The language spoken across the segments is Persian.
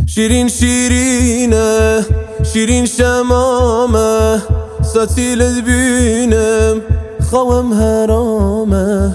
شیرین شیرینه شیرین شمامه ستیلت بینم خوام حرامه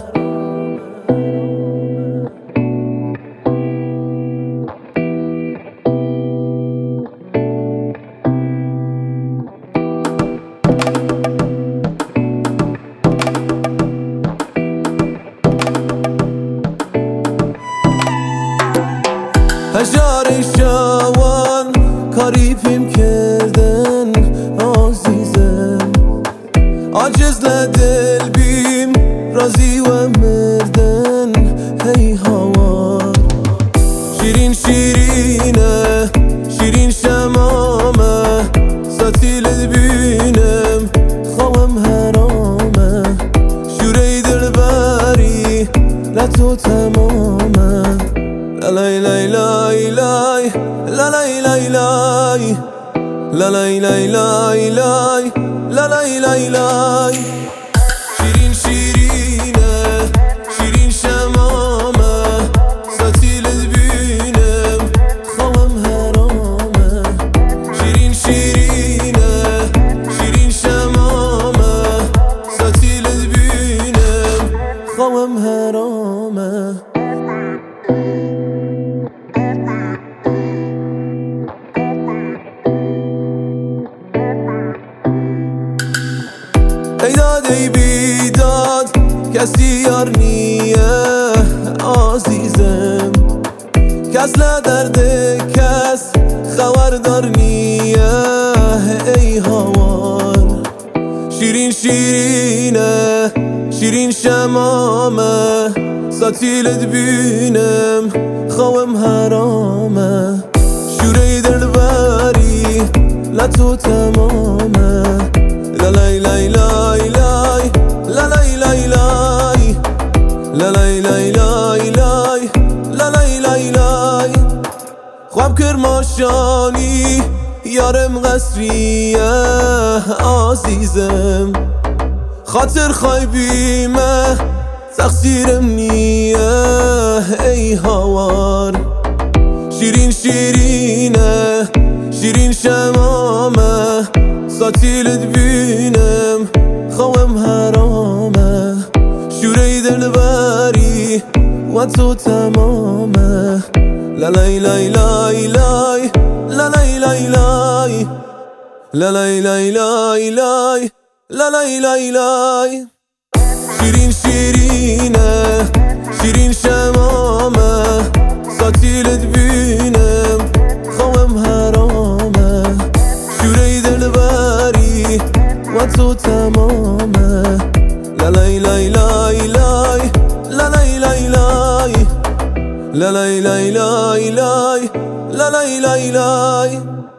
هجار شوان کاری پیم کردن عزیزم عاجز لدل بیم رازی و مردن هی هوار شیرین شیرینه شیرین شمامه ستیلت بینم خوام حرامه شوری دل بری لطو تمامه لا لا لا لا لا لا لا لا لا لا لا لا لا شیرین شیرینه شیرین شمامه ستیلت بینم خوام حرامه شیرین شیرینه شیرین شمامه ستیلت بینم خوام حرامه ای داد ای بیداد کسی یار نیه عزیزم کس لدرد کس خبردار نیه ای هوار شیرین شیرینه شیرین شمامه ستیلت بینم خوام حرامه شوری دل بری لطو تمامه لا لا لا لا لا لا لا لا لا لا لا لا لا خواب کرماشانی یارم قصریه عزیزم خاطر خایبیمه تقصیرم نیه ای هوار شیرین شیرینه شیرین شمامه ستیلت بینم خوام حرامه شوری دل بری و تو تمامه لا لا لا لا لا لا لا لا لا لا لا لا شیرین شیرینه شیرین شمامه ستیلت بینم خوام حرامه شوری دل بری و تو تمامه لا لا لا لا لا لا لا لا لا لا لا لا لا لا لا